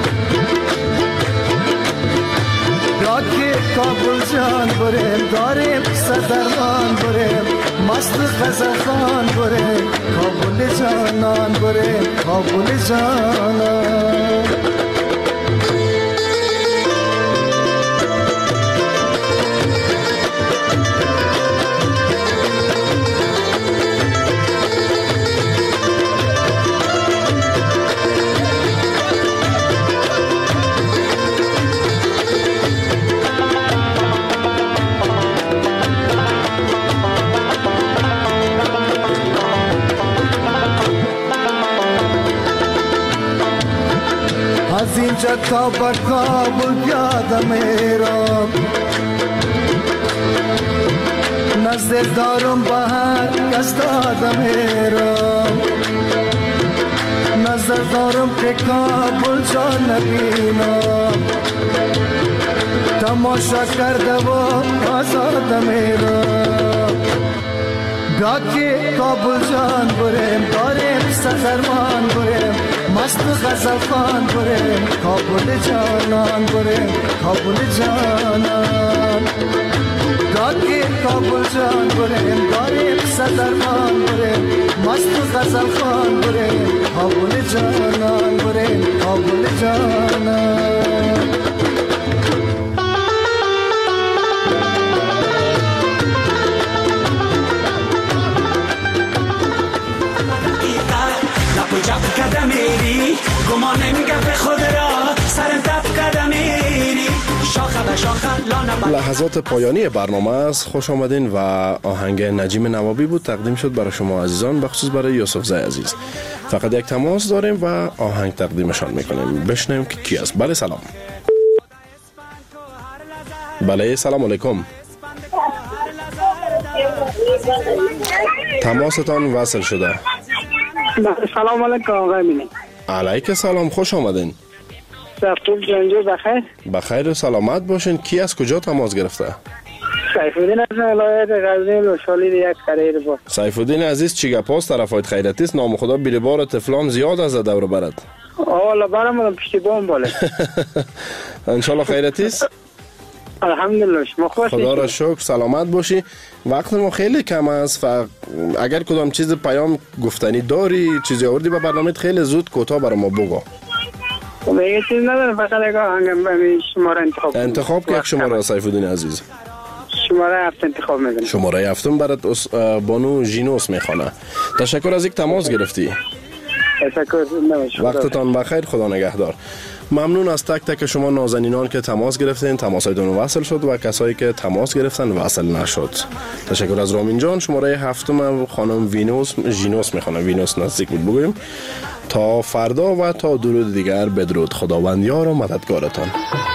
S: راکی کابل جان بریم داریم صدرمان بریم مست غزل خان بریم کابل جانان بریم کابل جانان از اینجا تا به کابل یادم میرم نزد دارم بهر از دادم میرم نزد دارم که کابل جا نبینم تماشا کرده و آزاد میرم بیا که کابل جان بریم داریم سخرمان بریم مست غزل خان بریم کابل جانان بریم کابل جانان بیا که کابل جان بریم داریم سخرمان بریم مست غزل خان بریم کابل جانان بریم کابل جانان
L: جب قدم میری گمانه میگم به خود را سر دب قدم میری شاخه به شاخه
M: لحظات پایانی برنامه است. خوش آمدین و آهنگ نجیم نوابی بود تقدیم شد برای شما عزیزان، بخصوص برای یوسف زای عزیز. فقط یک تماس داریم و آهنگ تقدیمشان میکنیم. بشنویم که کی است. بله سلام. بله سلام علیکم. تماستان وصل شده.
T: سلام علیکم آقای امینی.
M: علیک سلام، خوش آمدین.
T: خوب جانجو بخیر؟
M: بخیر و سلامت باشین. کی از کجا تماس گرفته؟
T: سیفالدین از ولایت غزنی و شالید یک خریر با.
M: سیفالدین عزیز چی گپاست؟ طرفایت خیرتی است؟ نام خدا بیلبار تفلام زیاد از دور برد.
T: والا برام پشتی بام باله.
M: ان شاء الله خیرتی است.
T: الحمدلله شما خوش
M: خدا را شکر، سلامت باشی. وقت ما خیلی کم است و اگر کدام چیز پیام گفتنی داری چیزی آوردی به برنامه خیلی زود کوتاه برای ما بگو.
T: میگه چیز نداره، فقط اگه آهنگ شماره
M: انتخاب که یک شماره سیفالدین عزیز.
T: شماره 7 انتخاب می‌کنم.
M: شماره 7 برات بانو ژینوس میخوانه. تشکر از یک تماس گرفتی.
T: تشکر.
M: وقتتان بخیر، خدا نگهدار. ممنون از تک تک شما نازنینان که تماس گرفتین. تماسایتون وصل شد و کسایی که تماس گرفتن وصل نشد. تشکر از رامین جان. شماره 7 خانم ژینوس میخوانه. وینوس نزدیک بود بگویم. تا فردا و تا درود دیگر بدرود. خداوند یار و مددگارتان.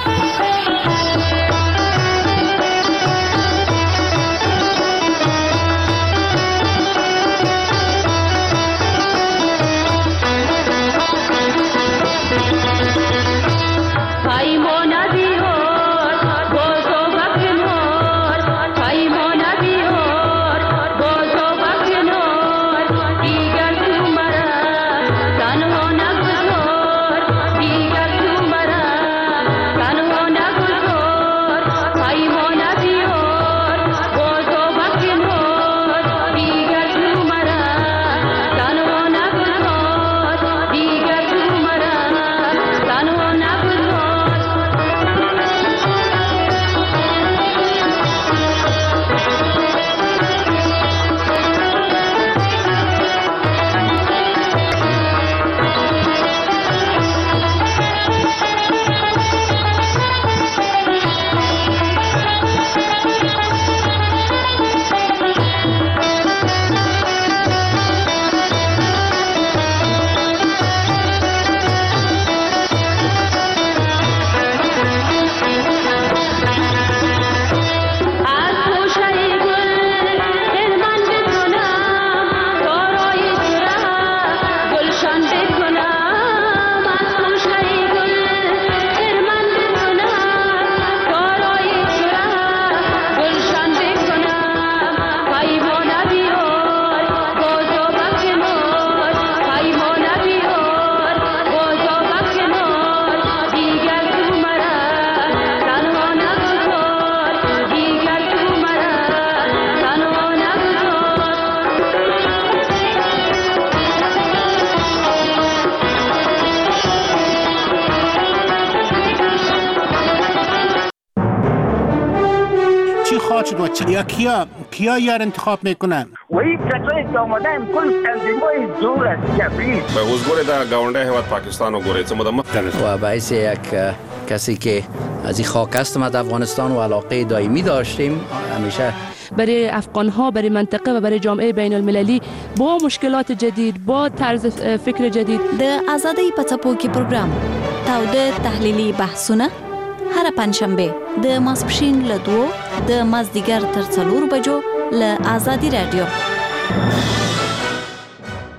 U: یا کیا یار انتخاب میکنن؟
V: وی کسایی که آمدن کل تنظیمای زور است کبیر.
W: به حضور در گاونده هیواد پاکستان و گوره
X: و باعث یک کسی که از این خاک هستم از افغانستان و علاقه دائمی داشتیم همیشه
Y: برای افغان‌ها، برای منطقه و برای جامعه بین المللی با مشکلات جدید، با طرز فکر جدید.
Z: د آزادۍ په څپو کې پروګرام تاوده تحلیلي بحثونه هر پنځشنبه د ماسپښین له 2 د مازدیګر تر 4 بجو له آزادي رادیو.